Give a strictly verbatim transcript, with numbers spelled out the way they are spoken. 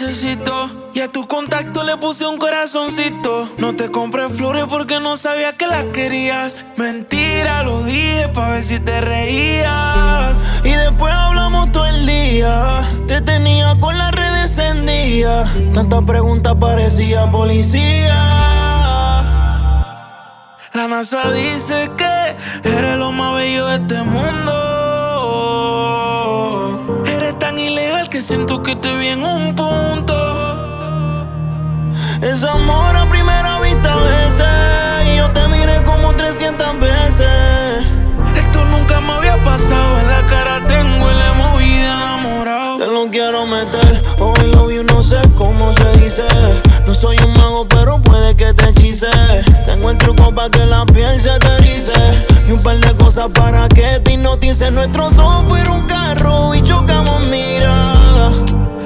necesito. Y a tu contacto le puse un corazoncito. No te compré flores porque no sabía que las querías. Mentira, lo dije pa' ver si te reías. Y después hablamos todo el día. Te tenía con las redes encendidas. Tantas preguntas parecía policía. La NASA dice que eres lo más bello de este mundo. Eres tan ilegal que siento que te vi en un punto. Es amor a primera vista a veces. Y yo te miré como trescientas veces. Esto nunca me había pasado. En la cara tengo el emoji de enamorado. Te lo quiero meter. Hoy lo vi, no sé cómo se dice. No soy un mago, pero puede que te hechice. Tengo el truco pa' que la piel se te erice. Y un par de cosas para que te hipnotice. Nuestros ojos fueron un carro y chocamos miradas.